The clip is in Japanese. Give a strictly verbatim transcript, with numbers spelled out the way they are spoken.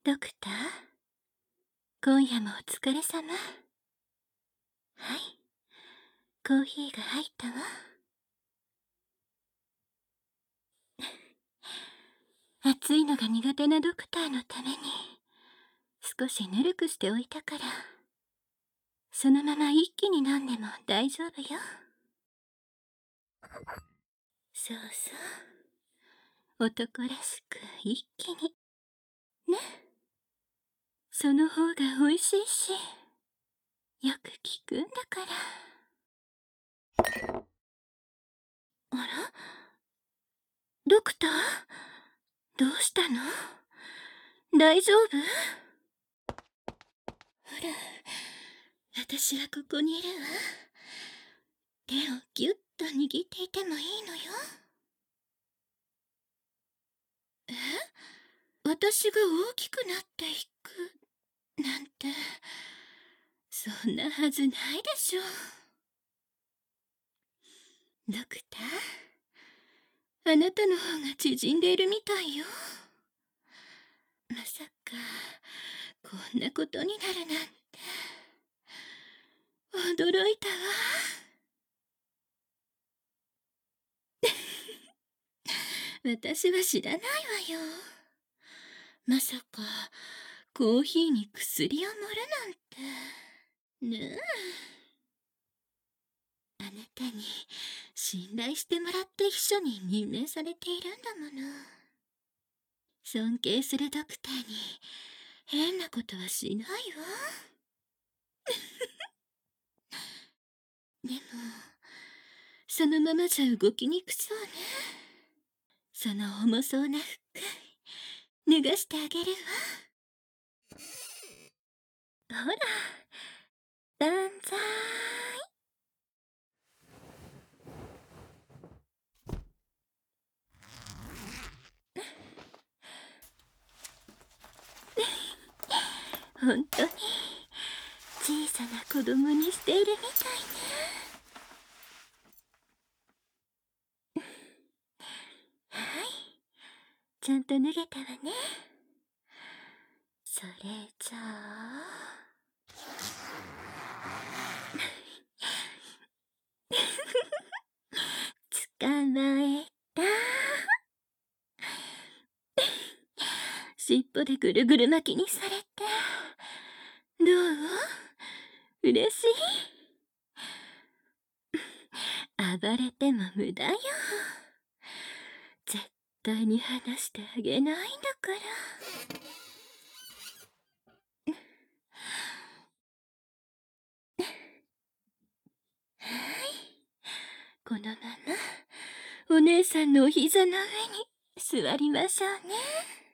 ドクター、今夜もお疲れ様。はい、コーヒーが入ったわ。暑いのが苦手なドクターのために少しぬるくしておいたから、そのまま一気に飲んでも大丈夫よ。そうそう、男らしく一気にね。その方が美味しいし、よく効くんだから。あら、ドクター、どうしたの？大丈夫？ほら、私はここにいるわ。手をぎゅっと握っていてもいいのよ。え？私が大きくなっていくなんて、そんなはずないでしょ。ドクター、あなたの方が縮んでいるみたいよ。まさかこんなことになるなんて驚いたわ。私は知らないわよ。まさかコーヒーに薬を盛るなんてねえ。あなたに信頼してもらって秘書に任命されているんだもの。尊敬するドクターに変なことはしないわ。でもそのままじゃ動きにくそうね。その重そうな服脱がしてあげるわ。ほら、万歳。本当に小さな子供にしているみたいね。はい、ちゃんと脱げたわね。それじゃあ捕まえた。尻尾でぐるぐる巻きにされてどう？嬉しい？暴れても無駄よ。絶対に離してあげないんだから。はい、このままお姉さんのお膝の上に座りましょうね。